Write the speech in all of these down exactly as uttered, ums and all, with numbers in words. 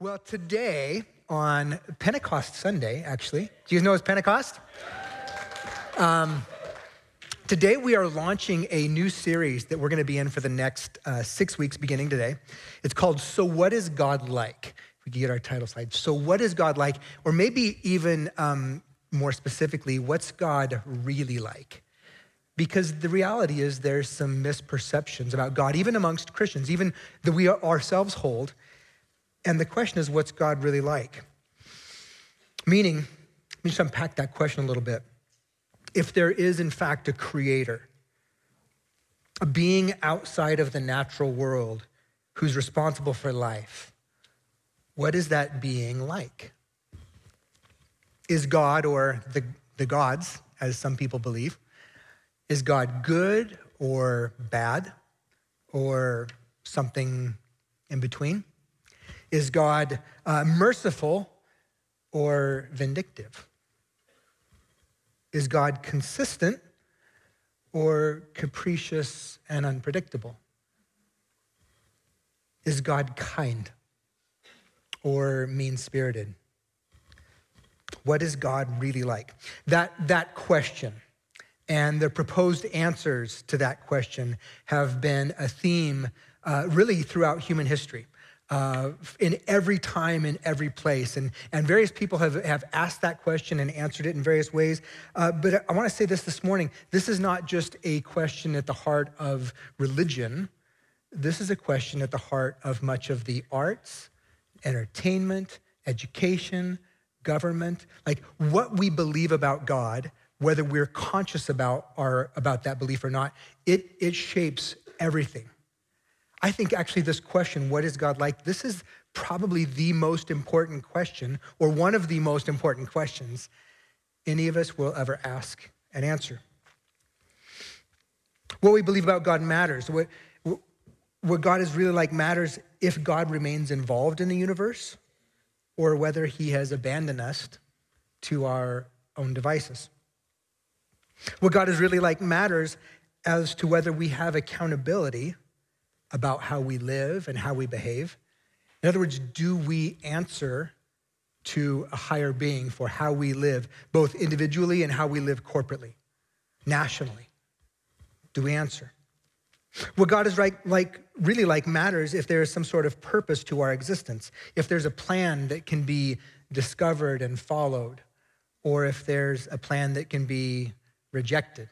Well, today on Pentecost Sunday, actually, do you guys know it's Pentecost? Um, today we are launching a new series that we're going to be in for the next uh, six weeks beginning today. It's called So What Is God Like? If we could get our title slide. So what is God like? Or maybe even um, more specifically, what's God really like? Because the reality is there's some misperceptions about God, even amongst Christians, even that we ourselves hold. And the question is, what's God really like? Meaning, let me just unpack that question a little bit. If there is, in fact, a creator, a being outside of the natural world who's responsible for life, what is that being like? Is God, or the, the gods, as some people believe, is God good or bad or something in between? Is God uh, merciful or vindictive? Is God consistent or capricious and unpredictable? Is God kind or mean-spirited? What is God really like? That, that question and the proposed answers to that question have been a theme uh, really throughout human history. Uh, in every time, in every place. And, and various people have, have asked that question and answered it in various ways. Uh, but I want to say this this morning. This is not just a question at the heart of religion. This is a question at the heart of much of the arts, entertainment, education, government. Like what we believe about God, whether we're conscious about, our, about that belief or not, it, it shapes everything. I think actually this question, what is God like? This is probably the most important question, or one of the most important questions any of us will ever ask and answer. What we believe about God matters. What, what God is really like matters if God remains involved in the universe or whether he has abandoned us to our own devices. What God is really like matters as to whether we have accountability about how we live and how we behave. In other words, do we answer to a higher being for how we live, both individually and how we live corporately, nationally? Do we answer? What God is like, like, really like matters if there is some sort of purpose to our existence, if there's a plan that can be discovered and followed, or if there's a plan that can be rejected.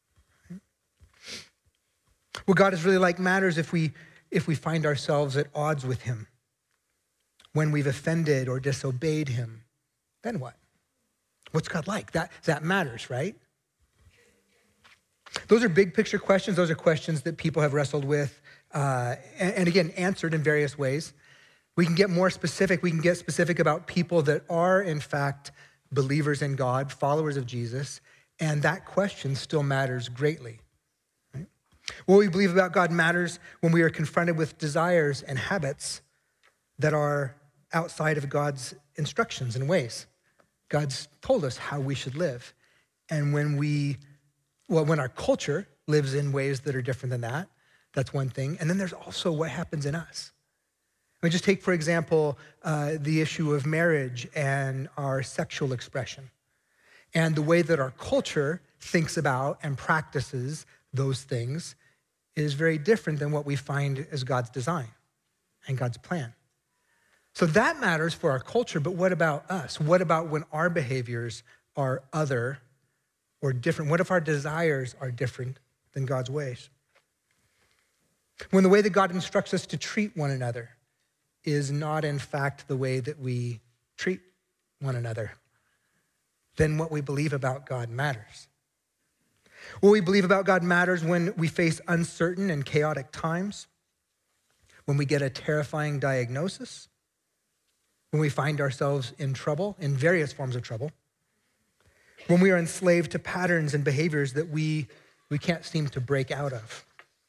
What God is really like matters if we if we find ourselves at odds with him, when we've offended or disobeyed him. Then what? What's God like? That, that matters, right? Those are big picture questions. Those are questions that people have wrestled with uh, and, and again, answered in various ways. We can get more specific. We can get specific about people that are, in fact, believers in God, followers of Jesus, and that question still matters greatly. What we believe about God matters when we are confronted with desires and habits that are outside of God's instructions and ways. God's told us how we should live. And when we, well, when our culture lives in ways that are different than that, that's one thing. And then there's also what happens in us. I mean, just take, for example, uh, the issue of marriage and our sexual expression and the way that our culture thinks about and practices those things is very different than what we find as God's design and God's plan. So that matters for our culture, but what about us? What about when our behaviors are other or different? What if our desires are different than God's ways? When the way that God instructs us to treat one another is not, in fact, the way that we treat one another, then what we believe about God matters. What we believe about God matters when we face uncertain and chaotic times, when we get a terrifying diagnosis, when we find ourselves in trouble, in various forms of trouble, when we are enslaved to patterns and behaviors that we, we can't seem to break out of,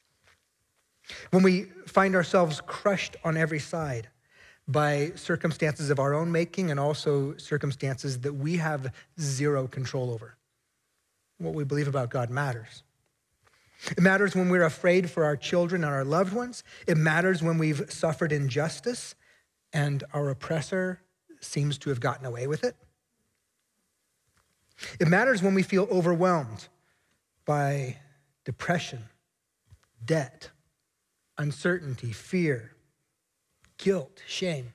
when we find ourselves crushed on every side by circumstances of our own making and also circumstances that we have zero control over. What we believe about God matters. It matters when we're afraid for our children and our loved ones. It matters when we've suffered injustice and our oppressor seems to have gotten away with it. It matters when we feel overwhelmed by depression, debt, uncertainty, fear, guilt, shame.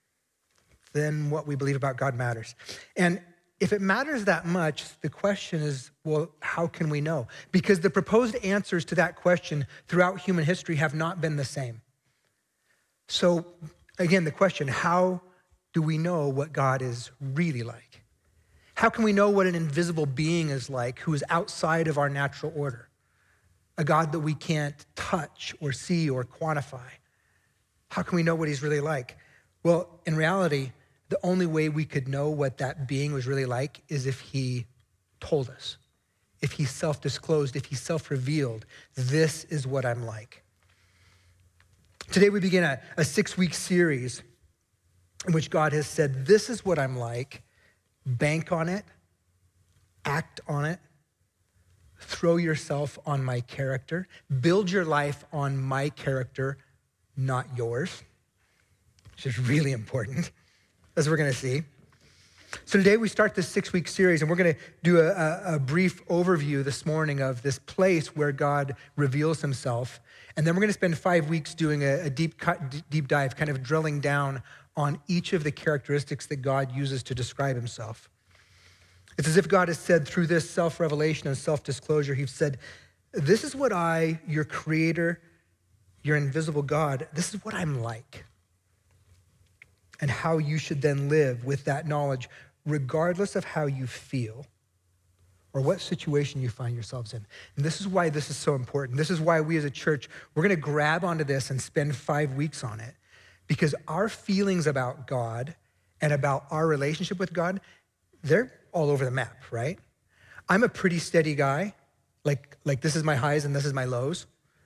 Then what we believe about God matters. And if it matters that much, the question is, well, how can we know? Because the proposed answers to that question throughout human history have not been the same. So again, the question, how do we know what God is really like? How can we know what an invisible being is like who is outside of our natural order? A God that we can't touch or see or quantify. How can we know what he's really like? Well, in reality, the only way we could know what that being was really like is if he told us, if he self-disclosed, if he self-revealed, this is what I'm like. Today we begin a, a six-week series in which God has said, this is what I'm like, bank on it, act on it, throw yourself on my character, build your life on my character, not yours, which is really important, as we're gonna see. So today we start this six-week series, and we're gonna do a, a brief overview this morning of this place where God reveals himself. And then we're gonna spend five weeks doing a, a deep cut, deep dive, kind of drilling down on each of the characteristics that God uses to describe himself. It's as if God has said through this self-revelation and self-disclosure, he's said, this is what I, your creator, your invisible God, this is what I'm like. And how you should then live with that knowledge, regardless of how you feel or what situation you find yourselves in. And this is why this is so important. This is why we as a church, we're gonna grab onto this and spend five weeks on it, because our feelings about God and about our relationship with God, they're all over the map, right? I'm a pretty steady guy. Like, like this is my highs and this is my lows.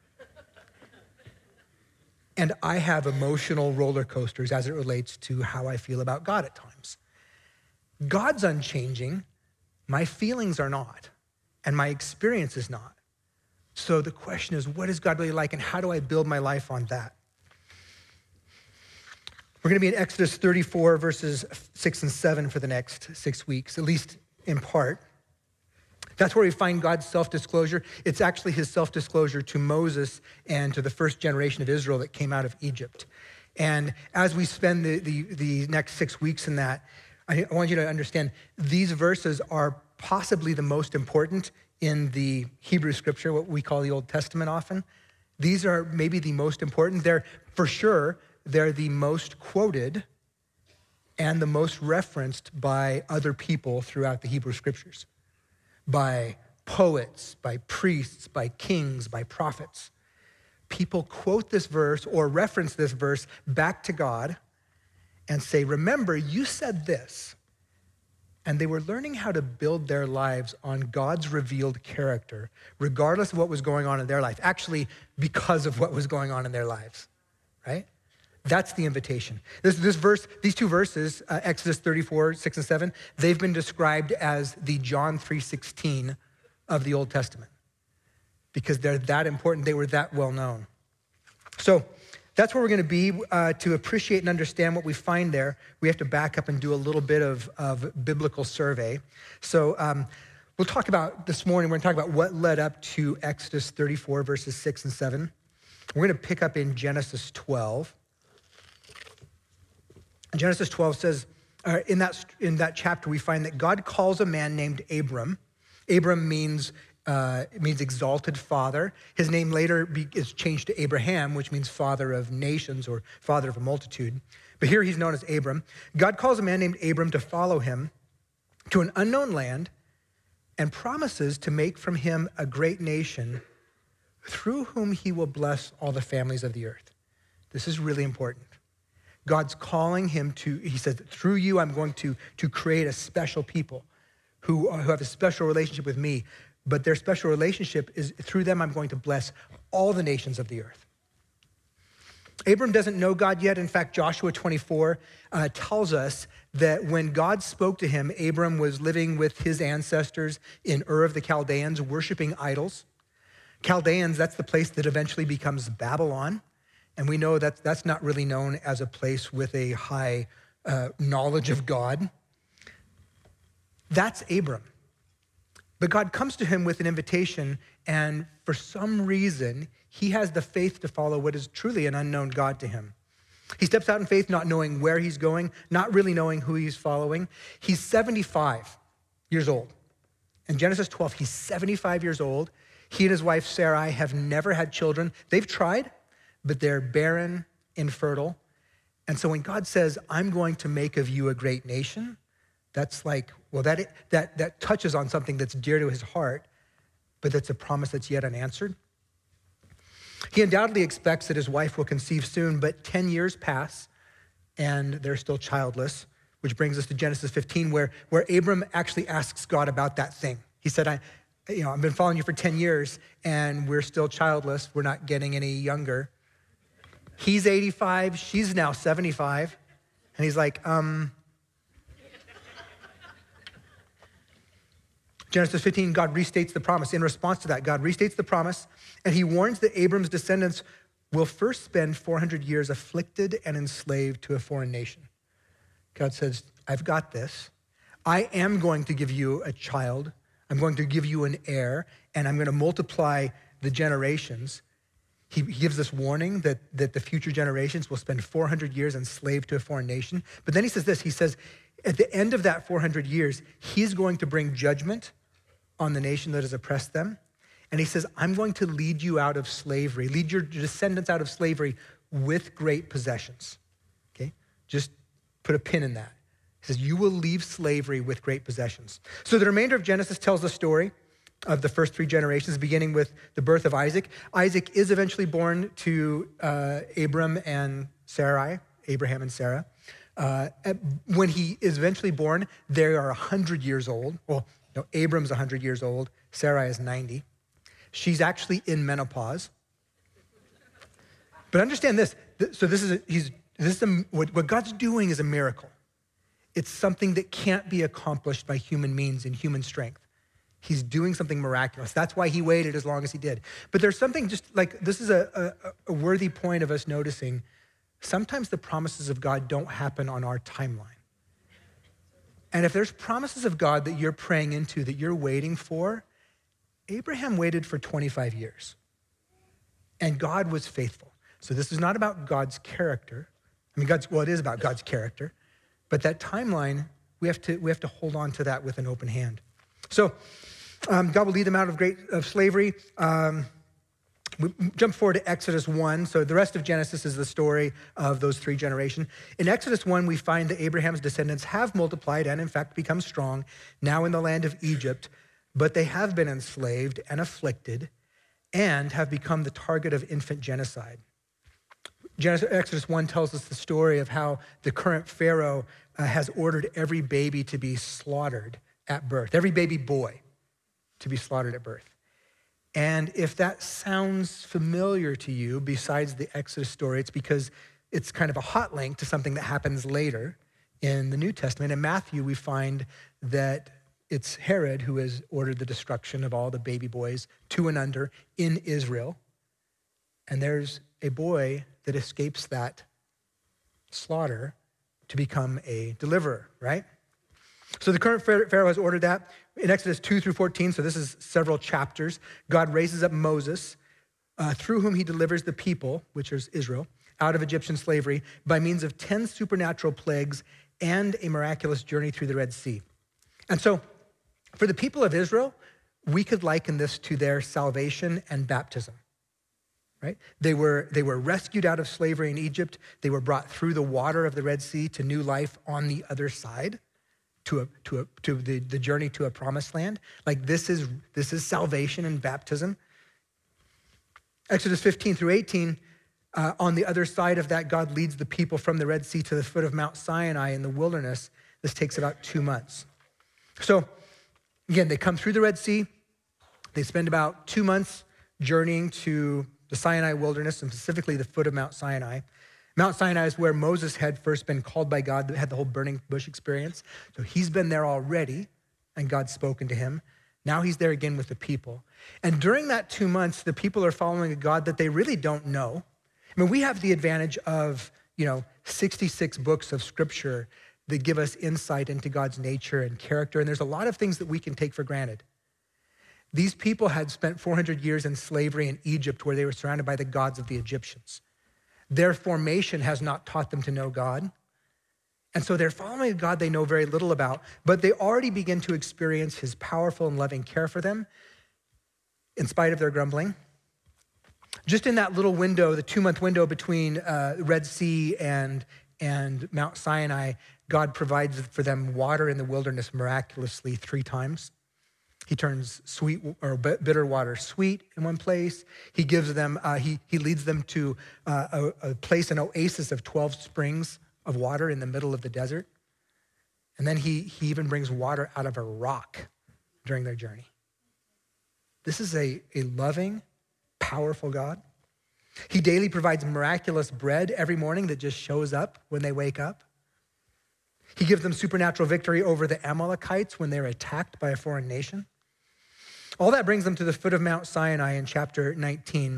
And I have emotional roller coasters as it relates to how I feel about God at times. God's unchanging. My feelings are not, and my experience is not. So the question is, what is God really like, and how do I build my life on that? We're gonna be in Exodus thirty-four, verses six and seven for the next six weeks, at least in part. That's where we find God's self-disclosure. It's actually his self-disclosure to Moses and to the first generation of Israel that came out of Egypt. And as we spend the, the, the next six weeks in that, I, I want you to understand these verses are possibly the most important in the Hebrew scripture, what we call the Old Testament often. These are maybe the most important. They're, for sure, they're the most quoted and the most referenced by other people throughout the Hebrew scriptures. By poets, by priests, by kings, by prophets. People quote this verse or reference this verse back to God and say, remember, you said this. And they were learning how to build their lives on God's revealed character, regardless of what was going on in their life, actually because of what was going on in their lives, right? That's the invitation. This, this verse, these two verses, uh, Exodus thirty-four, six and seven, they've been described as the John three sixteen of the Old Testament because they're that important. They were that well known. So that's where we're gonna be. Uh, to appreciate and understand what we find there, we have to back up and do a little bit of, of biblical survey. So um, we'll talk about this morning, we're gonna talk about what led up to Exodus thirty-four, verses six and seven. We're gonna pick up in Genesis twelve. Genesis twelve says, uh, in that in that chapter, we find that God calls a man named Abram. Abram means uh, means exalted father. His name later be, is changed to Abraham, which means father of nations or father of a multitude. But here he's known as Abram. God calls a man named Abram to follow him to an unknown land and promises to make from him a great nation through whom he will bless all the families of the earth. This is really important. God's calling him to, he says, through you, I'm going to, to create a special people who, who have a special relationship with me, but their special relationship is through them, I'm going to bless all the nations of the earth. Abram doesn't know God yet. In fact, Joshua twenty-four uh, tells us that when God spoke to him, Abram was living with his ancestors in Ur of the Chaldeans, worshiping idols. Chaldeans, that's the place that eventually becomes Babylon. And we know that that's not really known as a place with a high uh, knowledge of God. That's Abram. But God comes to him with an invitation, and for some reason, he has the faith to follow what is truly an unknown God to him. He steps out in faith, not knowing where he's going, not really knowing who he's following. He's seventy-five years old. In Genesis twelve, he's seventy-five years old. He and his wife, Sarai, have never had children. They've tried, but they're barren, infertile. And so when God says, I'm going to make of you a great nation, that's like, well, that, that, that touches on something that's dear to his heart, but that's a promise that's yet unanswered. He undoubtedly expects that his wife will conceive soon, but ten years pass and they're still childless, which brings us to Genesis fifteen, where, where Abram actually asks God about that thing. He said, I, you know, I've been following you for ten years and we're still childless. We're not getting any younger. He's eighty-five, she's now seventy-five. And he's like, um, Genesis fifteen, God restates the promise. In response to that, God restates the promise, and he warns that Abram's descendants will first spend four hundred years afflicted and enslaved to a foreign nation. God says, I've got this. I am going to give you a child. I'm going to give you an heir, and I'm going to multiply the generations. He gives this warning that, that the future generations will spend four hundred years enslaved to a foreign nation. But then he says this, he says, at the end of that four hundred years, he's going to bring judgment on the nation that has oppressed them. And he says, I'm going to lead you out of slavery, lead your descendants out of slavery with great possessions. Okay? Just put a pin in that. He says, you will leave slavery with great possessions. So the remainder of Genesis tells the story of the first three generations, beginning with the birth of Isaac. Isaac is eventually born to uh, Abram and Sarai, Abraham and Sarah. Uh, when he is eventually born, they are one hundred years old. Well, no, Abram's one hundred years old. Sarai is ninety. She's actually in menopause. But understand this. So this is a, he's this is a, what, what God's doing is a miracle. It's something that can't be accomplished by human means and human strength. He's doing something miraculous. That's why he waited as long as he did. But there's something just like, this is a, a, a worthy point of us noticing. Sometimes the promises of God don't happen on our timeline. And if there's promises of God that you're praying into, that you're waiting for, Abraham waited for twenty-five years. And God was faithful. So this is not about God's character. I mean, God's, well, it is about God's character. But that timeline, we have to, we have to hold on to that with an open hand. So um, God will lead them out of great of slavery. Um, we jump forward to Exodus one. So the rest of Genesis is the story of those three generations. In Exodus one, we find that Abraham's descendants have multiplied and in fact become strong now in the land of Egypt, but they have been enslaved and afflicted and have become the target of infant genocide. Genesis, Exodus one tells us the story of how the current Pharaoh uh, has ordered every baby to be slaughtered at birth, every baby boy to be slaughtered at birth. And if that sounds familiar to you, besides the Exodus story, it's because it's kind of a hot link to something that happens later in the New Testament. In Matthew, we find that it's Herod who has ordered the destruction of all the baby boys two and under in Israel. And there's a boy that escapes that slaughter to become a deliverer, right? So the current Pharaoh has ordered that. In Exodus two through fourteen, so this is several chapters, God raises up Moses, uh, through whom he delivers the people, which is Israel, out of Egyptian slavery by means of ten supernatural plagues and a miraculous journey through the Red Sea. And so for the people of Israel, we could liken this to their salvation and baptism. Right? They were, they were rescued out of slavery in Egypt. They were brought through the water of the Red Sea to new life on the other side, to, a, to, a, to the, the journey to a promised land. Like this is, this is salvation and baptism. Exodus fifteen through eighteen, uh, on the other side of that, God leads the people from the Red Sea to the foot of Mount Sinai in the wilderness. This takes about two months. So again, they come through the Red Sea. They spend about two months journeying to the Sinai wilderness, and specifically the foot of Mount Sinai. Mount Sinai is where Moses had first been called by God, had the whole burning bush experience. So he's been there already, and God's spoken to him. Now he's there again with the people. And during that two months, the people are following a God that they really don't know. I mean, we have the advantage of, you know, sixty-six books of scripture that give us insight into God's nature and character, and there's a lot of things that we can take for granted. These people had spent four hundred years in slavery in Egypt where they were surrounded by the gods of the Egyptians. Their formation has not taught them to know God. And so they're following a God they know very little about, but they already begin to experience his powerful and loving care for them in spite of their grumbling. Just in that little window, the two-month window between uh, Red Sea and, and Mount Sinai, God provides for them water in the wilderness miraculously three times. He turns sweet or bitter water sweet in one place. He gives them, uh, he, he leads them to uh, a, a place, an oasis of twelve springs of water in the middle of the desert. And then he, he even brings water out of a rock during their journey. This is a, a loving, powerful God. He daily provides miraculous bread every morning that just shows up when they wake up. He gives them supernatural victory over the Amalekites when they're attacked by a foreign nation. All that brings them to the foot of Mount Sinai in chapter nineteen.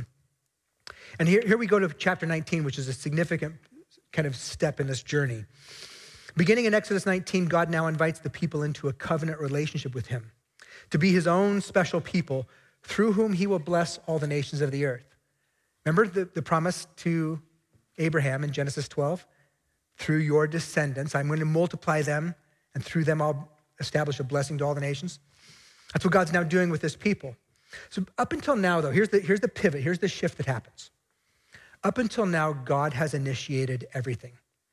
And here, here we go to chapter nineteen, which is a significant kind of step in this journey. Beginning in Exodus nineteen, God now invites the people into a covenant relationship with him to be his own special people through whom he will bless all the nations of the earth. Remember the, the promise to Abraham in Genesis twelve? Through your descendants, I'm going to multiply them, and through them I'll establish a blessing to all the nations. That's what God's now doing with this people. So up until now, though, here's the, here's the pivot, here's the shift that happens. Up until now, God has initiated everything.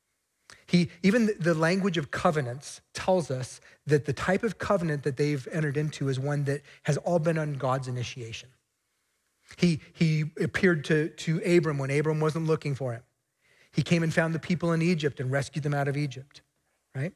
He, even the language of covenants tells us that the type of covenant that they've entered into is one that has all been on God's initiation. He, he appeared to, to Abram when Abram wasn't looking for him. He came and found the people in Egypt and rescued them out of Egypt, right?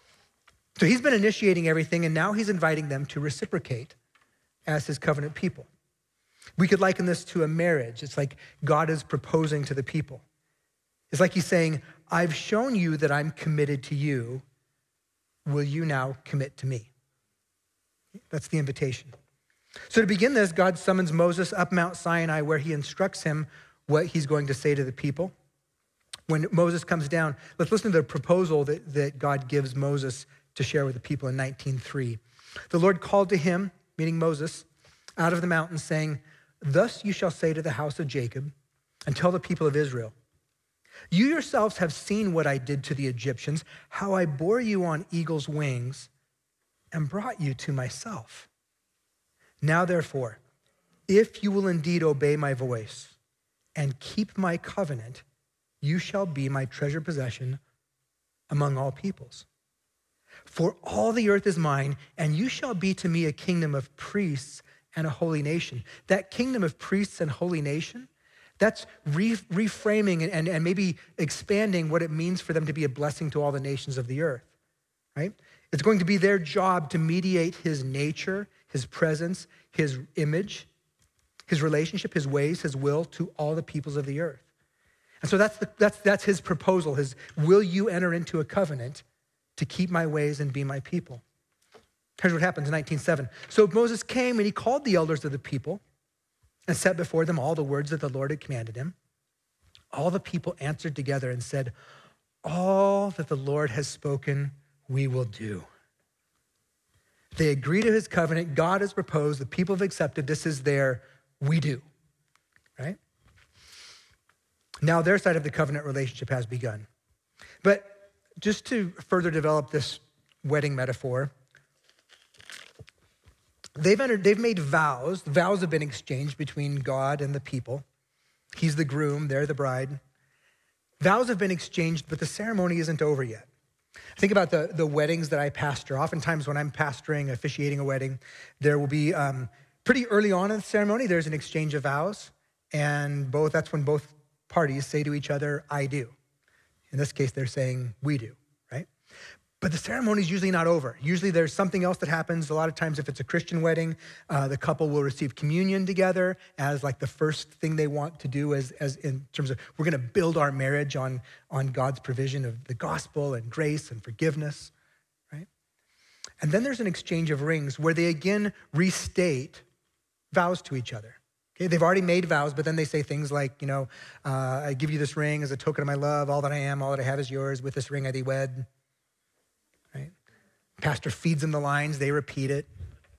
So he's been initiating everything, and now he's inviting them to reciprocate as his covenant people. We could liken this to a marriage. It's like God is proposing to the people. It's like he's saying, I've shown you that I'm committed to you. Will you now commit to me? That's the invitation. So to begin this, God summons Moses up Mount Sinai where he instructs him what he's going to say to the people. When Moses comes down, let's listen to the proposal that, that God gives Moses to share with the people in nineteen three. The Lord called to him, meaning Moses, out of the mountain saying, thus you shall say to the house of Jacob and tell the people of Israel, you yourselves have seen what I did to the Egyptians, how I bore you on eagle's wings and brought you to myself. Now therefore, if you will indeed obey my voice and keep my covenant, you shall be my treasured possession among all peoples. For all the earth is mine, and you shall be to me a kingdom of priests and a holy nation. That kingdom of priests and holy nation, that's re- reframing and, and, and maybe expanding what it means for them to be a blessing to all the nations of the earth, right? It's going to be their job to mediate his nature, his presence, his image, his relationship, his ways, his will to all the peoples of the earth. And so that's, the, that's, that's his proposal, his will you enter into a covenant to keep my ways and be my people. Here's what happens in nineteen seven. So Moses came and he called the elders of the people and set before them all the words that the Lord had commanded him. All the people answered together and said, all that the Lord has spoken, we will do. They agree to his covenant. God has proposed. The people have accepted. This is their we do, right? Now their side of the covenant relationship has begun. But just to further develop this wedding metaphor, they've entered, they've made vows. Vows have been exchanged between God and the people. He's the groom, they're the bride. Vows have been exchanged, but the ceremony isn't over yet. Think about the, the weddings that I pastor. Oftentimes when I'm pastoring, officiating a wedding, there will be, um, pretty early on in the ceremony, there's an exchange of vows, and both that's when both parties say to each other, I do. In this case, they're saying, we do, right? But the ceremony is usually not over. Usually there's something else that happens. A lot of times if it's a Christian wedding, uh, the couple will receive communion together as like the first thing they want to do as, as in terms of, we're gonna build our marriage on, on God's provision of the gospel and grace and forgiveness, right? And then there's an exchange of rings where they again restate vows to each other. Okay, they've already made vows, but then they say things like, you know, uh, I give you this ring as a token of my love. All that I am, all that I have is yours. With this ring I thee wed. Right? Pastor feeds them the lines. They repeat it.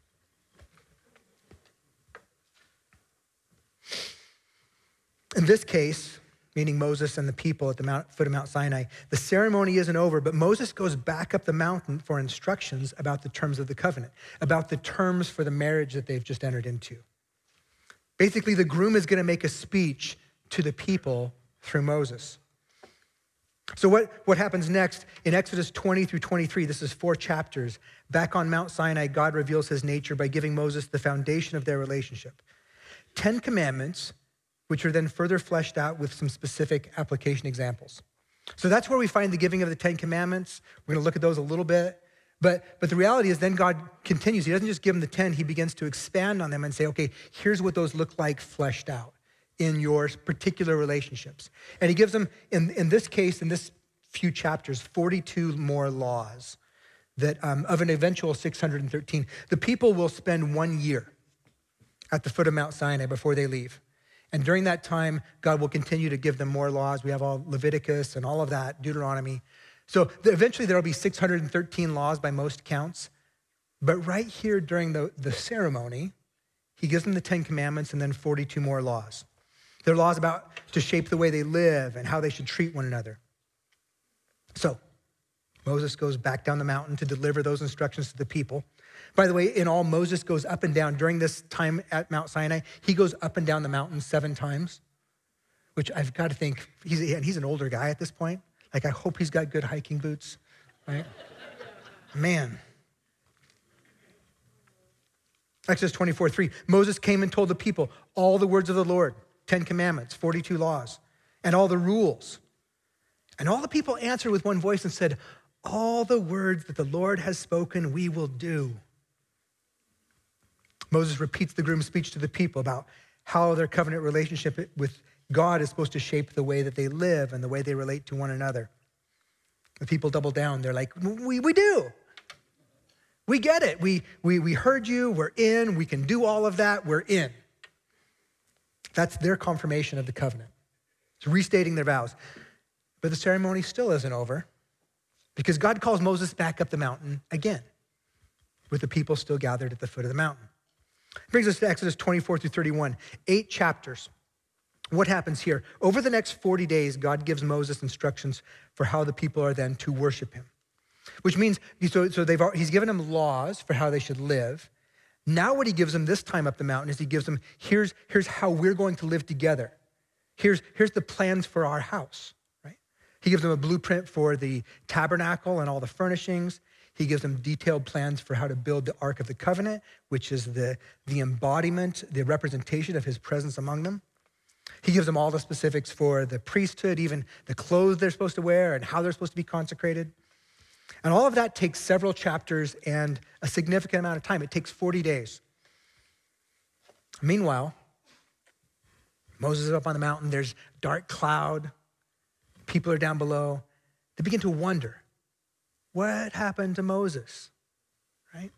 In this case, meaning Moses and the people at the mount, foot of Mount Sinai, the ceremony isn't over, but Moses goes back up the mountain for instructions about the terms of the covenant, about the terms for the marriage that they've just entered into. Basically, the groom is going to make a speech to the people through Moses. So what, what happens next? In Exodus twenty through twenty-three, this is four chapters. Back on Mount Sinai, God reveals his nature by giving Moses the foundation of their relationship. Ten commandments, which are then further fleshed out with some specific application examples. So that's where we find the giving of the Ten Commandments. We're going to look at those a little bit. But, but the reality is then God continues. He doesn't just give them the ten. He begins to expand on them and say, okay, here's what those look like fleshed out in your particular relationships. And he gives them, in, in this case, in this few chapters, forty-two more laws that um, of an eventual six hundred thirteen. The people will spend one year at the foot of Mount Sinai before they leave. And during that time, God will continue to give them more laws. We have all Leviticus and all of that, Deuteronomy. So eventually there'll be six hundred thirteen laws by most counts. But right here during the, the ceremony, he gives them the Ten Commandments and then forty-two more laws. They're laws about to shape the way they live and how they should treat one another. So Moses goes back down the mountain to deliver those instructions to the people. By the way, in all, Moses goes up and down. During this time at Mount Sinai, he goes up and down the mountain seven times, which I've got to think, he's, and he's an older guy at this point. Like, I hope he's got good hiking boots, right? Man. Exodus twenty-four three, Moses came and told the people all the words of the Lord, Ten Commandments, forty-two laws, and all the rules. And all the people answered with one voice and said, all the words that the Lord has spoken, we will do. Moses repeats the groom's speech to the people about how their covenant relationship with God is supposed to shape the way that they live and the way they relate to one another. The people double down. They're like, we, we do. We get it. We, we, we heard you. We're in. We can do all of that. We're in. That's their confirmation of the covenant. It's restating their vows. But the ceremony still isn't over because God calls Moses back up the mountain again with the people still gathered at the foot of the mountain. It brings us to Exodus twenty-four through thirty-one, eight chapters. What happens here? Over the next forty days, God gives Moses instructions for how the people are then to worship him, which means, so, so they've, he's given them laws for how they should live. Now what he gives them this time up the mountain is he gives them, here's, here's how we're going to live together. Here's, here's the plans for our house, right? He gives them a blueprint for the tabernacle and all the furnishings. He gives them detailed plans for how to build the Ark of the Covenant, which is the, the embodiment, the representation of his presence among them. He gives them all the specifics for the priesthood, even the clothes they're supposed to wear and how they're supposed to be consecrated. And all of that takes several chapters and a significant amount of time. It takes forty days. Meanwhile, Moses is up on the mountain. There's dark cloud. People are down below. They begin to wonder, what happened to Moses, right?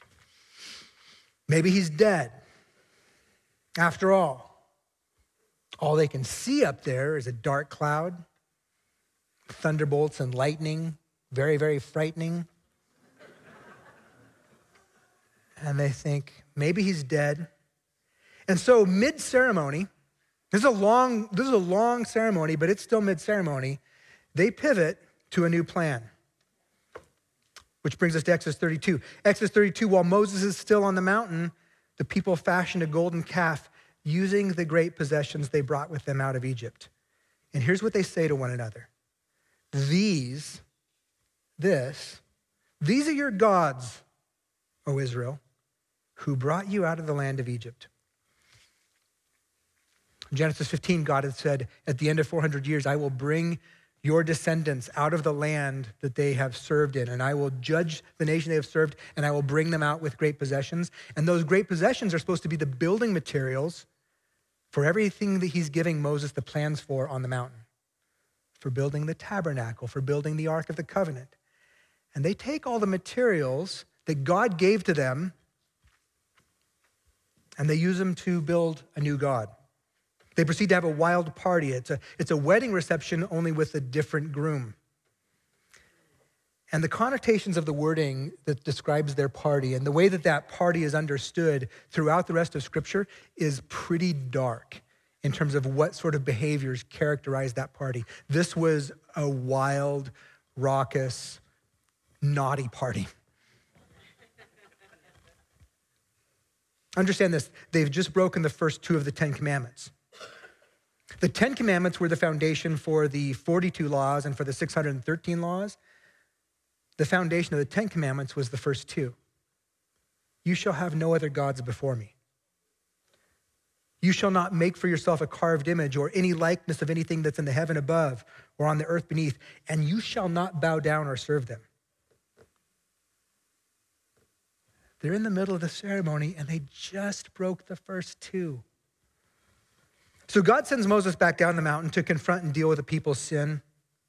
Maybe he's dead. After all, all they can see up there is a dark cloud, thunderbolts and lightning, very, very frightening. And they think, maybe he's dead. And so mid-ceremony, this is a long, this is a long ceremony, but it's still mid-ceremony, they pivot to a new plan. Which brings us to Exodus thirty-two. Exodus thirty-two, while Moses is still on the mountain, the people fashioned a golden calf using the great possessions they brought with them out of Egypt. And here's what they say to one another. These, this, these are your gods, O Israel, who brought you out of the land of Egypt. In Genesis fifteen, God had said, at the end of four hundred years, I will bring your descendants out of the land that they have served in, and I will judge the nation they have served, and I will bring them out with great possessions. And those great possessions are supposed to be the building materials for everything that he's giving Moses the plans for on the mountain, for building the tabernacle, for building the Ark of the Covenant. And they take all the materials that God gave to them, and they use them to build a new god. They proceed to have a wild party. It's a, it's a wedding reception, only with a different groom. And the connotations of the wording that describes their party and the way that that party is understood throughout the rest of Scripture is pretty dark in terms of what sort of behaviors characterize that party. This was a wild, raucous, naughty party. Understand this, they've just broken the first two of the Ten Commandments. The Ten Commandments were the foundation for the forty-two laws and for the six hundred thirteen laws. The foundation of the Ten Commandments was the first two. You shall have no other gods before me. You shall not make for yourself a carved image or any likeness of anything that's in the heaven above or on the earth beneath, and you shall not bow down or serve them. They're in the middle of the ceremony and they just broke the first two. So God sends Moses back down the mountain to confront and deal with the people's sin.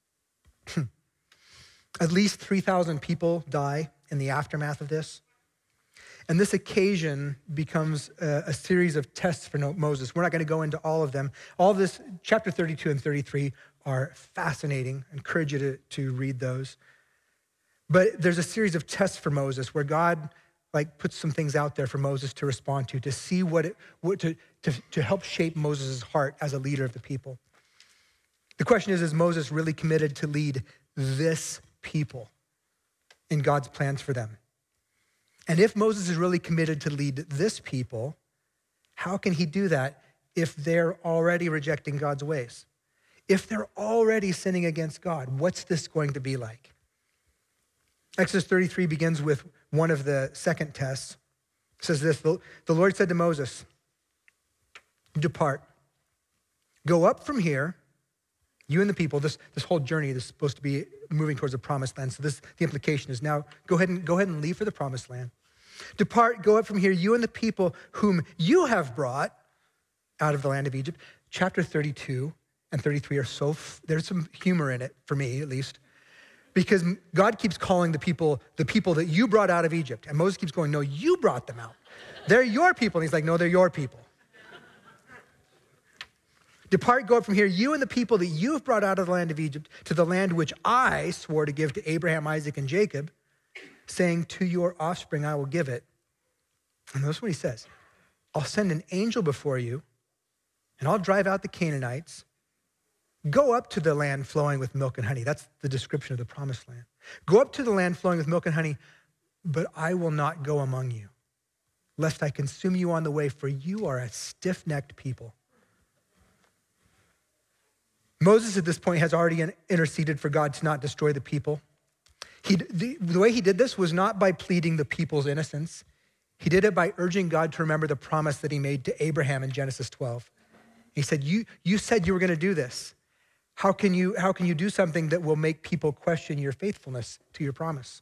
At least three thousand people die in the aftermath of this. And this occasion becomes a, a series of tests for Moses. We're not going to go into all of them. All of this, chapter thirty-two and thirty-three are fascinating. I encourage you to, to read those. But there's a series of tests for Moses where God like puts some things out there for Moses to respond to, to see what it, what to, to, to help shape Moses' heart as a leader of the people. The question is, is Moses really committed to lead this people in God's plans for them? And if Moses is really committed to lead this people, how can he do that if they're already rejecting God's ways? If they're already sinning against God, what's this going to be like? Exodus thirty-three begins with one of the second tests. It says this, the, the Lord said to Moses, depart, go up from here, you and the people. This, this whole journey is supposed to be moving towards the promised land. So this, the implication is now go ahead and go ahead and leave for the promised land. Depart, go up from here, you and the people whom you have brought out of the land of Egypt. Chapter thirty-two and thirty-three are so, there's some humor in it, for me at least, because God keeps calling the people, the people that you brought out of Egypt. And Moses keeps going, no, you brought them out. They're your people. And he's like, no, they're your people. Depart, go up from here, you and the people that you've brought out of the land of Egypt to the land which I swore to give to Abraham, Isaac, and Jacob, saying, to your offspring I will give it. And notice what he says. I'll send an angel before you, and I'll drive out the Canaanites. Go up to the land flowing with milk and honey. That's the description of the promised land. Go up to the land flowing with milk and honey, but I will not go among you, lest I consume you on the way, for you are a stiff-necked people. Moses at this point has already interceded for God to not destroy the people. He, the, the way he did this was not by pleading the people's innocence. He did it by urging God to remember the promise that he made to Abraham in Genesis twelve. He said, you, you said you were going to do this. How can you, how can you do something that will make people question your faithfulness to your promise?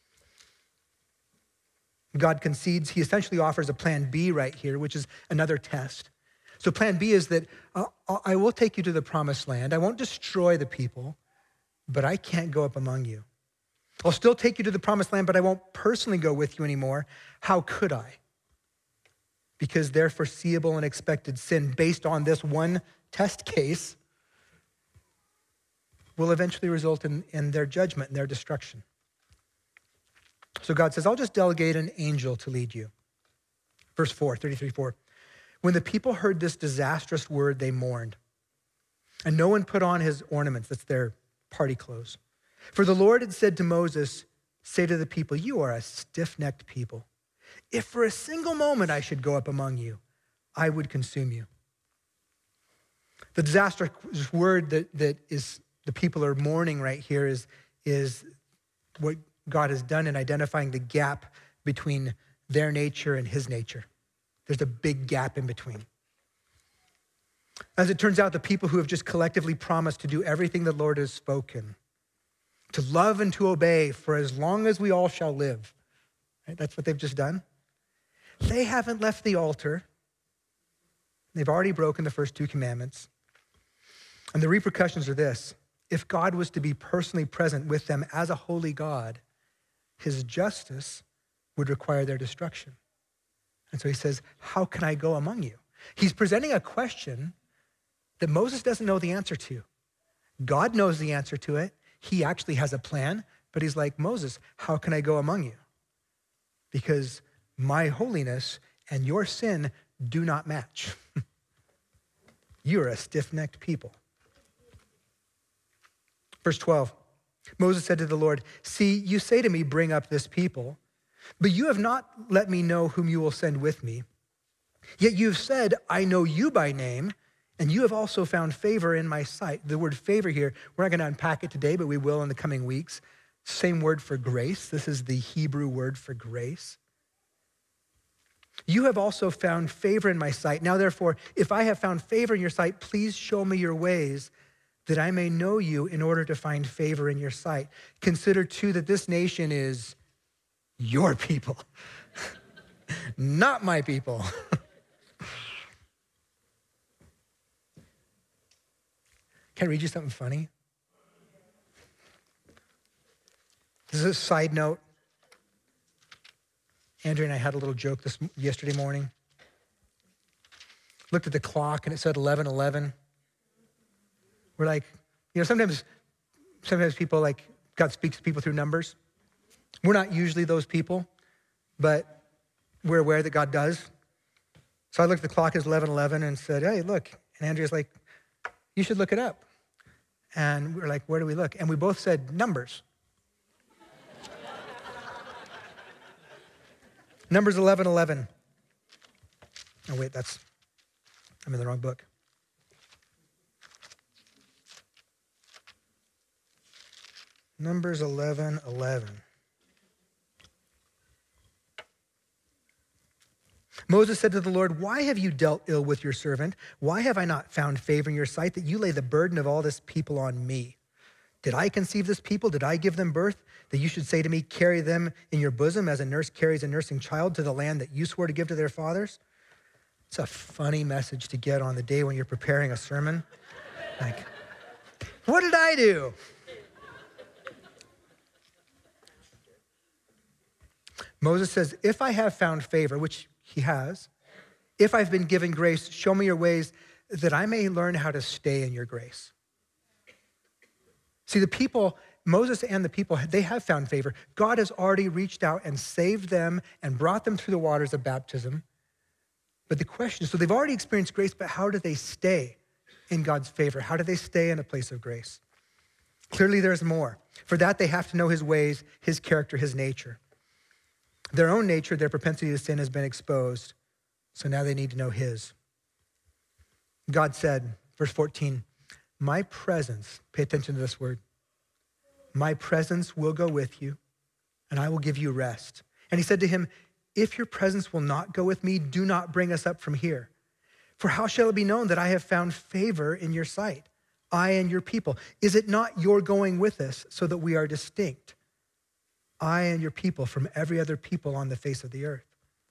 God concedes. He essentially offers a plan B right here, which is another test. So plan B is that uh, I will take you to the promised land. I won't destroy the people, but I can't go up among you. I'll still take you to the promised land, but I won't personally go with you anymore. How could I? Because their foreseeable and expected sin based on this one test case will eventually result in, in their judgment and their destruction. So God says, I'll just delegate an angel to lead you. Verse four, thirty-three, four. When the people heard this disastrous word, they mourned. And no one put on his ornaments, that's their party clothes. For the Lord had said to Moses, say to the people, you are a stiff-necked people. If for a single moment I should go up among you, I would consume you. The disastrous word that, that is the people are mourning right here is, is what God has done in identifying the gap between their nature and his nature. There's a big gap in between. As it turns out, the people who have just collectively promised to do everything the Lord has spoken, to love and to obey for as long as we all shall live, right? That's what they've just done. They haven't left the altar. They've already broken the first two commandments. And the repercussions are this. If God was to be personally present with them as a holy God, his justice would require their destruction. And so he says, how can I go among you? He's presenting a question that Moses doesn't know the answer to. God knows the answer to it. He actually has a plan, but he's like, Moses, how can I go among you? Because my holiness and your sin do not match. You're a stiff-necked people. Verse twelve, Moses said to the Lord, see, you say to me, bring up this people, but you have not let me know whom you will send with me. Yet you've said, I know you by name, and you have also found favor in my sight. The word favor here, we're not going to unpack it today, but we will in the coming weeks. Same word for grace. This is the Hebrew word for grace. You have also found favor in my sight. Now, therefore, if I have found favor in your sight, please show me your ways that I may know you in order to find favor in your sight. Consider, too, that this nation is your people, not my people. Can I read you something funny? This is a side note. Andrea and I had a little joke this yesterday morning. Looked at the clock and it said eleven eleven. We're like, you know, sometimes, sometimes people like, God speaks to people through numbers. We're not usually those people, but we're aware that God does. So I looked at the clock as eleven eleven and said, hey, look. And Andrea's like, you should look it up. And we were like, where do we look? And we both said numbers. Numbers eleven eleven. Oh, wait, that's, I'm in the wrong book. Numbers eleven eleven. Moses said to the Lord, why have you dealt ill with your servant? Why have I not found favor in your sight that you lay the burden of all this people on me? Did I conceive this people? Did I give them birth? That you should say to me, carry them in your bosom as a nurse carries a nursing child to the land that you swore to give to their fathers? It's a funny message to get on the day when you're preparing a sermon. Like, what did I do? Moses says, if I have found favor, which he has, if I've been given grace, show me your ways that I may learn how to stay in your grace. See, the people, Moses and the people, they have found favor. God has already reached out and saved them and brought them through the waters of baptism. But the question is, so they've already experienced grace, but how do they stay in God's favor? How do they stay in a place of grace? Clearly there's more. For that, they have to know his ways, his character, his nature. Their own nature, their propensity to sin has been exposed. So now they need to know his. God said, verse fourteen, my presence, pay attention to this word, my presence will go with you and I will give you rest. And he said to him, if your presence will not go with me, do not bring us up from here. For how shall it be known that I have found favor in your sight, I and your people? Is it not your going with us so that we are distinct, I and your people, from every other people on the face of the earth?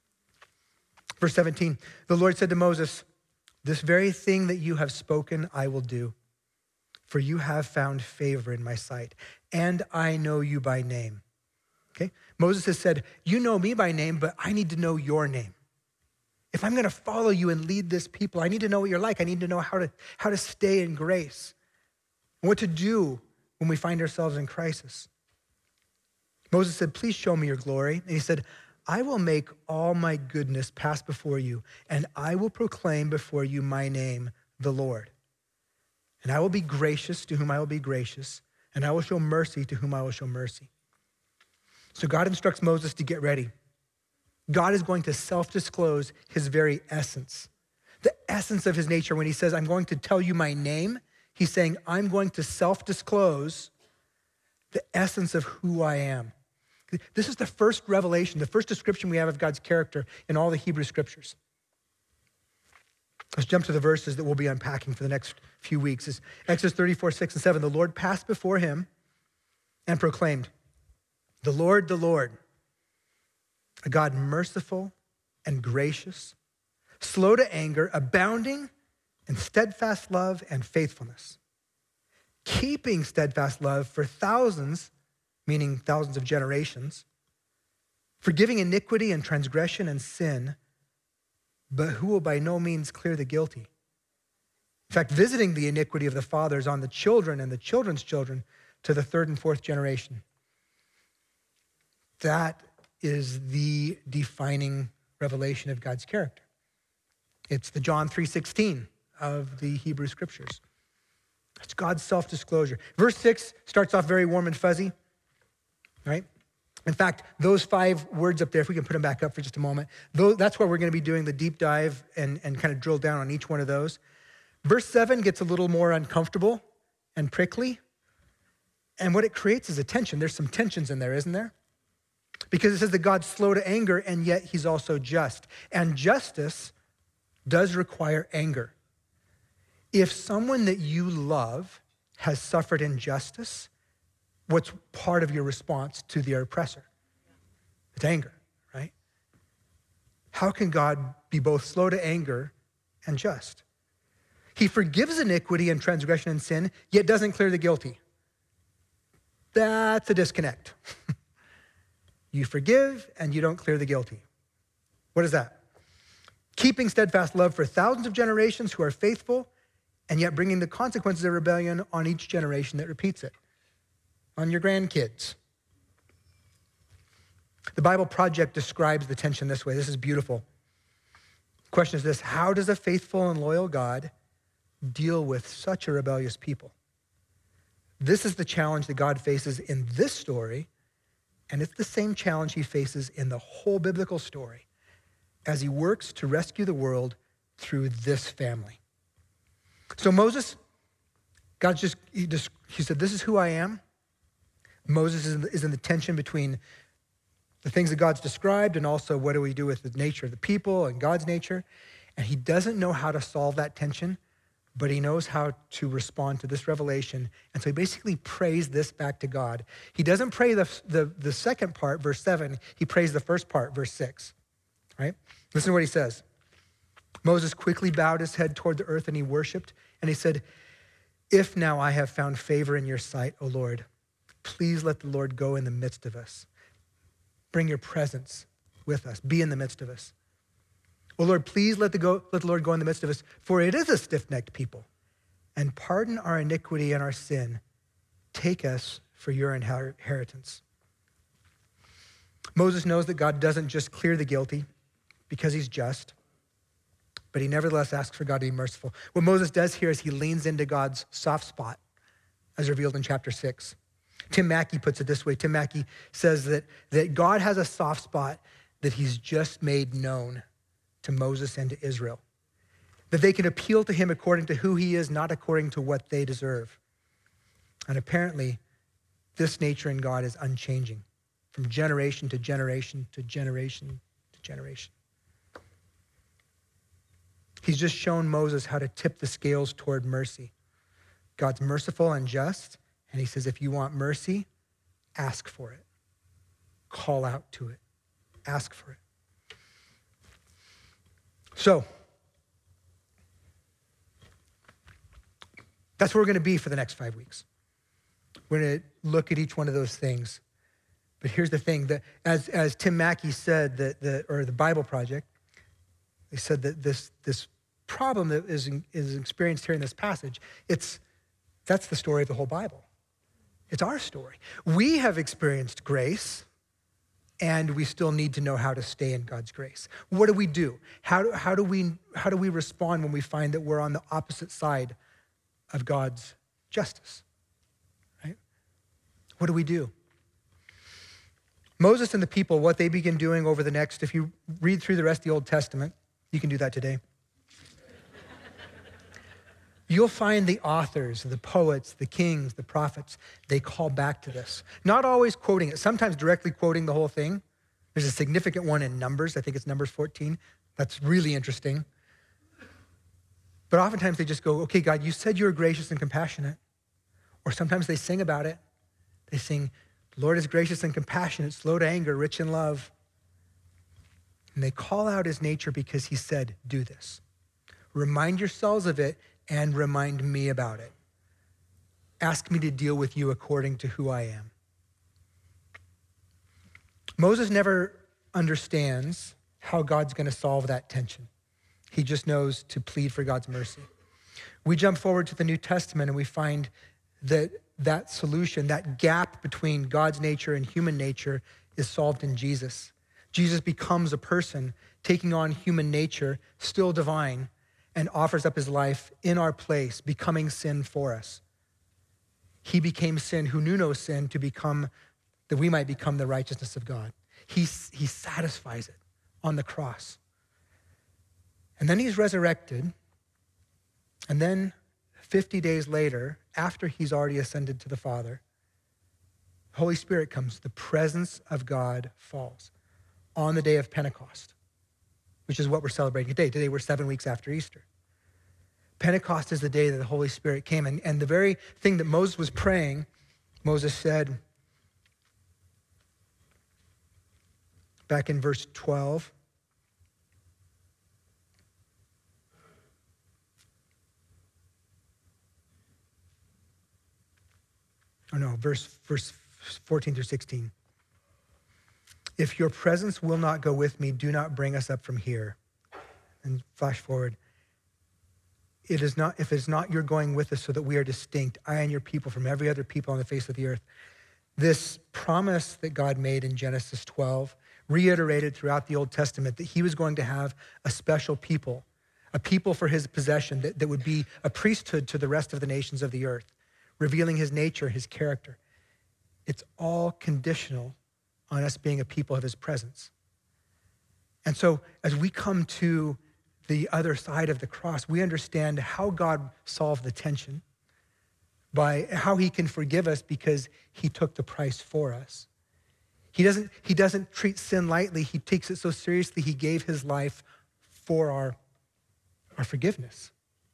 Verse seventeen, the Lord said to Moses, this very thing that you have spoken, I will do. For you have found favor in my sight, and I know you by name. Okay? Moses has said, you know me by name, but I need to know your name. If I'm going to follow you and lead this people, I need to know what you're like. I need to know how to, how to stay in grace and what to do when we find ourselves in crisis. Moses said, please show me your glory. And he said, I will make all my goodness pass before you, and I will proclaim before you my name, the Lord. And I will be gracious to whom I will be gracious, and I will show mercy to whom I will show mercy. So God instructs Moses to get ready. God is going to self-disclose his very essence, the essence of his nature. When he says, I'm going to tell you my name, he's saying, I'm going to self-disclose the essence of who I am. This is the first revelation, the first description we have of God's character in all the Hebrew scriptures. Let's jump to the verses that we'll be unpacking for the next few weeks. It's Exodus thirty-four, six and seven. The Lord passed before him and proclaimed, the Lord, the Lord, a God merciful and gracious, slow to anger, abounding in steadfast love and faithfulness, keeping steadfast love for thousands, meaning thousands of generations, forgiving iniquity and transgression and sin, but who will by no means clear the guilty. In fact, visiting the iniquity of the fathers on the children and the children's children to the third and fourth generation. That is the defining revelation of God's character. It's the John three sixteen of the Hebrew Scriptures. It's God's self-disclosure. Verse six starts off very warm and fuzzy, right? In fact, those five words up there, if we can put them back up for just a moment, that's where we're going to be doing the deep dive and, and kind of drill down on each one of those. Verse seven gets a little more uncomfortable and prickly. And what it creates is a tension. There's some tensions in there, isn't there? Because it says that God's slow to anger, and yet he's also just. And justice does require anger. If someone that you love has suffered injustice, what's part of your response to the oppressor? It's anger, right? How can God be both slow to anger and just? He forgives iniquity and transgression and sin, yet doesn't clear the guilty. That's a disconnect. You forgive and you don't clear the guilty. What is that? Keeping steadfast love for thousands of generations who are faithful, and yet bringing the consequences of rebellion on each generation that repeats it, on your grandkids. The Bible Project describes the tension this way. This is beautiful. The question is this: how does a faithful and loyal God deal with such a rebellious people? This is the challenge that God faces in this story, and it's the same challenge he faces in the whole biblical story as he works to rescue the world through this family. So Moses, God just, he just, he said, this is who I am. Moses is in, the, is in the tension between the things that God's described and also what do we do with the nature of the people and God's nature. And he doesn't know how to solve that tension, but he knows how to respond to this revelation. And so he basically prays this back to God. He doesn't pray the, the, the second part, verse seven. He prays the first part, verse six, right? Listen to what he says. Moses quickly bowed his head toward the earth and he worshiped. And he said, if now I have found favor in your sight, O Lord, please let the Lord go in the midst of us. Bring your presence with us. Be in the midst of us. O Lord, please let the, go, let the Lord go in the midst of us, for it is a stiff-necked people. And pardon our iniquity and our sin. Take us for your inheritance. Moses knows that God doesn't just clear the guilty because he's just, but he nevertheless asks for God to be merciful. What Moses does here is he leans into God's soft spot, as revealed in chapter six. Tim Mackey puts it this way. Tim Mackey says that, that God has a soft spot that he's just made known to Moses and to Israel, that they can appeal to him according to who he is, not according to what they deserve. And apparently, this nature in God is unchanging from generation to generation to generation to generation. He's just shown Moses how to tip the scales toward mercy. God's merciful and just, and he says, if you want mercy, ask for it. Call out to it. Ask for it. So, that's where we're going to be for the next five weeks. We're going to look at each one of those things. But here's the thing, that as, as Tim Mackey said, that the, or the Bible Project, they said that this, this problem that is, is experienced here in this passage, it's, that's the story of the whole Bible. It's our story. We have experienced grace, and we still need to know how to stay in God's grace. What do we do? How do, how do we, how do we respond when we find that we're on the opposite side of God's justice, right? What do we do? Moses and the people, what they begin doing over the next, if you read through the rest of the Old Testament, you can do that today. You'll find the authors, the poets, the kings, the prophets, they call back to this. Not always quoting it, sometimes directly quoting the whole thing. There's a significant one in Numbers. I think it's Numbers fourteen. That's really interesting. But oftentimes they just go, okay, God, you said you were gracious and compassionate. Or sometimes they sing about it. They sing, the Lord is gracious and compassionate, slow to anger, rich in love. And they call out his nature because he said, do this. Remind yourselves of it and remind me about it. Ask me to deal with you according to who I am. Moses never understands how God's going to solve that tension. He just knows to plead for God's mercy. We jump forward to the New Testament and we find that that solution, that gap between God's nature and human nature is solved in Jesus. Jesus becomes a person taking on human nature, still divine, and offers up his life in our place, becoming sin for us. He became sin who knew no sin to become, that we might become the righteousness of God. He, he satisfies it on the cross. And then he's resurrected. And then fifty days later, after he's already ascended to the Father, the Holy Spirit comes. The presence of God falls on the day of Pentecost, which is what we're celebrating today. Today we're seven weeks after Easter. Pentecost is the day that the Holy Spirit came. And, and the very thing that Moses was praying, Moses said back in verse twelve, oh no, verse, verse fourteen through sixteen. If your presence will not go with me, do not bring us up from here. And flash forward. It is not, if it's not your going with us so that we are distinct, I and your people from every other people on the face of the earth. This promise that God made in Genesis twelve, reiterated throughout the Old Testament, that he was going to have a special people, a people for his possession that, that would be a priesthood to the rest of the nations of the earth, revealing his nature, his character. It's all conditional on us being a people of his presence. And so as we come to the other side of the cross, we understand how God solved the tension, by how he can forgive us because he took the price for us. He doesn't, he doesn't treat sin lightly. He takes it so seriously, he gave his life for our, our forgiveness.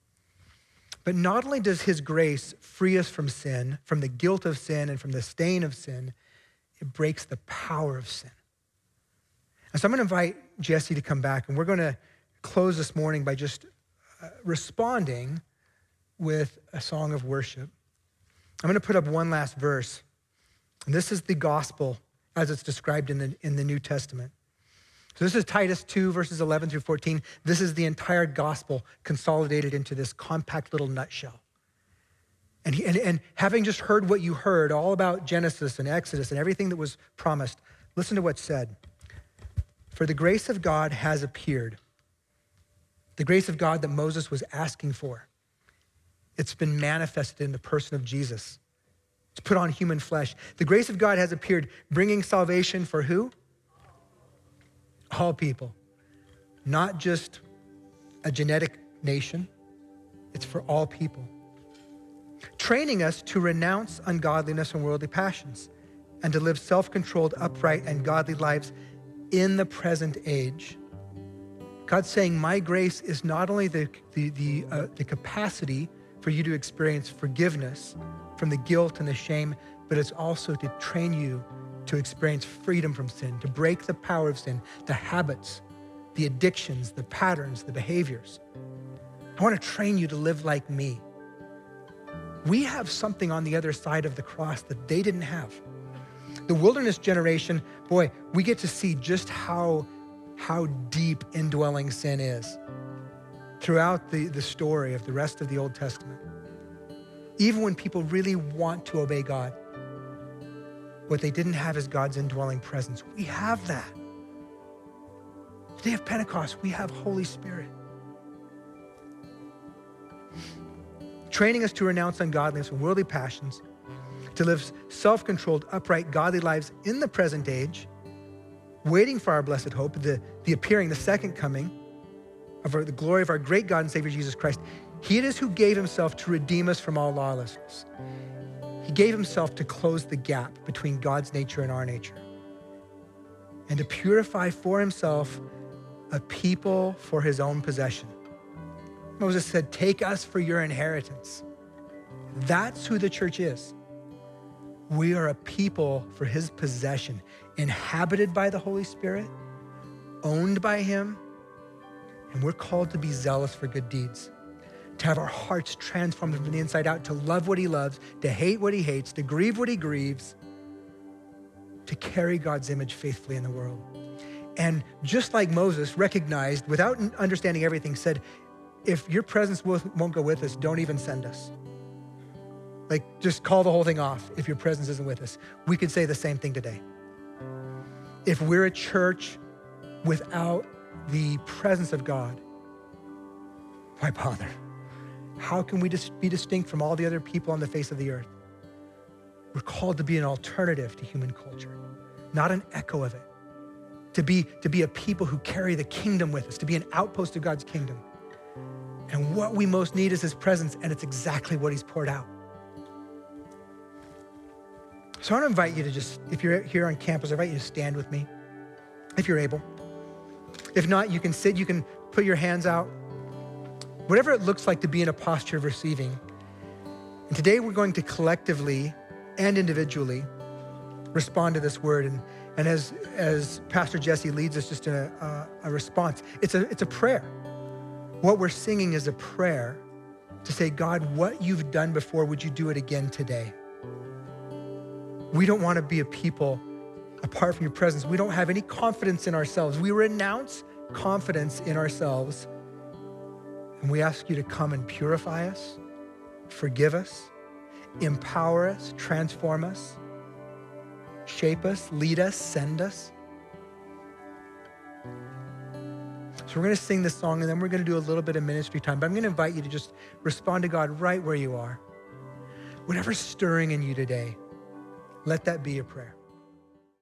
But not only does his grace free us from sin, from the guilt of sin and from the stain of sin, it breaks the power of sin. And so I'm going to invite Jesse to come back, and we're going to close this morning by just uh, responding with a song of worship. I'm going to put up one last verse. And this is the gospel as it's described in the, in the New Testament. So this is Titus two, verses eleven through fourteen. This is the entire gospel consolidated into this compact little nutshell. And, he, and, and having just heard what you heard, all about Genesis and Exodus and everything that was promised, listen to what's said. For the grace of God has appeared. The grace of God that Moses was asking for. It's been manifested in the person of Jesus. It's put on human flesh. The grace of God has appeared, bringing salvation for who? All people. Not just a genetic nation. It's for all people. Training us to renounce ungodliness and worldly passions and to live self-controlled, upright, and godly lives in the present age. God's saying, my grace is not only the, the, the, uh, the capacity for you to experience forgiveness from the guilt and the shame, but it's also to train you to experience freedom from sin, to break the power of sin, the habits, the addictions, the patterns, the behaviors. I want to train you to live like me. We have something on the other side of the cross that they didn't have. The wilderness generation, boy, we get to see just how how deep indwelling sin is throughout the, the story of the rest of the Old Testament. Even when people really want to obey God, what they didn't have is God's indwelling presence. We have that. The day of Pentecost, we have Holy Spirit. Training us to renounce ungodliness and worldly passions, to live self-controlled, upright, godly lives in the present age, waiting for our blessed hope, the, the appearing, the second coming of our, the glory of our great God and Savior, Jesus Christ. He it is who gave himself to redeem us from all lawlessness. He gave himself to close the gap between God's nature and our nature, and to purify for himself a people for his own possession. Moses said, take us for your inheritance. That's who the church is. We are a people for his possession, inhabited by the Holy Spirit, owned by him, and we're called to be zealous for good deeds, to have our hearts transformed from the inside out, to love what he loves, to hate what he hates, to grieve what he grieves, to carry God's image faithfully in the world. And just like Moses recognized, without understanding everything, said, if your presence won't go with us, don't even send us. Like, just call the whole thing off if your presence isn't with us. We could say the same thing today. If we're a church without the presence of God, why bother? How can we just be distinct from all the other people on the face of the earth? We're called to be an alternative to human culture, not an echo of it. To be, to be a people who carry the kingdom with us, to be an outpost of God's kingdom. And what we most need is his presence, and it's exactly what he's poured out. So I want to invite you to just, if you're here on campus, I invite you to stand with me, if you're able. If not, you can sit, you can put your hands out. Whatever it looks like to be in a posture of receiving. And today we're going to collectively and individually respond to this word. And, and as, as Pastor Jesse leads us just in a, a, a response, it's a, it's a prayer. What we're singing is a prayer to say, God, what you've done before, would you do it again today? We don't want to be a people apart from your presence. We don't have any confidence in ourselves. We renounce confidence in ourselves. And we ask you to come and purify us, forgive us, empower us, transform us, shape us, lead us, send us. So we're going to sing this song, and then we're going to do a little bit of ministry time. But I'm going to invite you to just respond to God right where you are. Whatever's stirring in you today, let that be your prayer.